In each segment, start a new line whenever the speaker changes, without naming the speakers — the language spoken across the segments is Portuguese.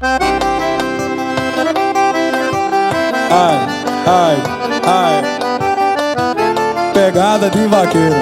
Ai, ai, ai. Pegada de vaqueiro.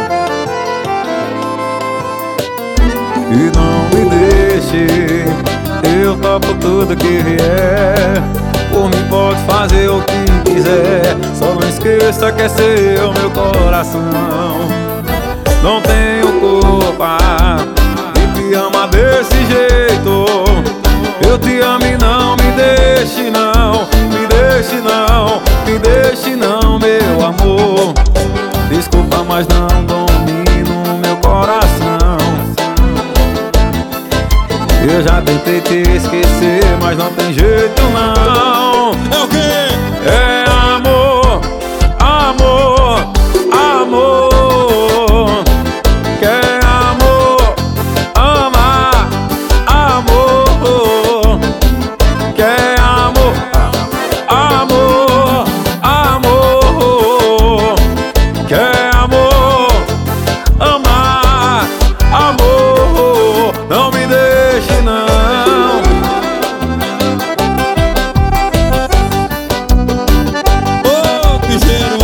E não me deixe, eu topo tudo que vier. Por mim pode fazer o que quiser, só não esqueça que é seu meu coração. Não tenho culpa de te amar desse jeito. Eu te amo e não me deixe não, me deixe não, me deixe não, meu amor. Desculpa, mas não domino meu coração. Eu já tentei te esquecer, mas não tem jeito não.
É o quê?
É amor, amor, amor. Quer amor, amar, amor. Quer amor, amor, amor. Quer amor, amar, amor. Não me deixe não.
Ô, piseiro.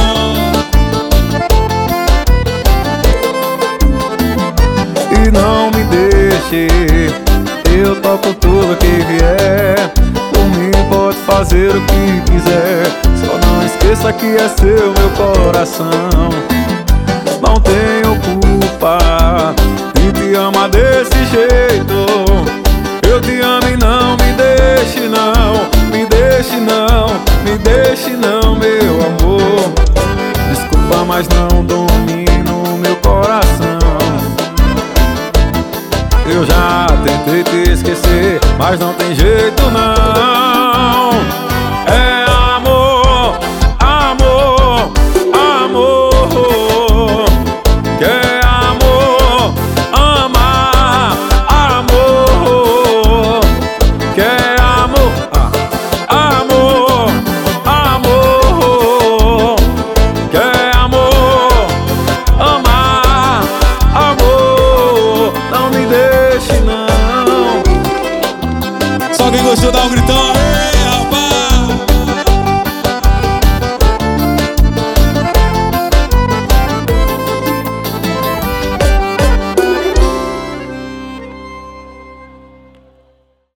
E não me deixe, eu toco tudo que vier. Por mim pode fazer o que quiser, só não esqueça que é seu meu coração. Não tenho culpa de te amar desse jeito. Eu te amo e não me deixe não, me deixe não, me deixe não, meu amor. Desculpa, mas não domino meu coração. Eu já tentei te esquecer, mas não tem jeito não.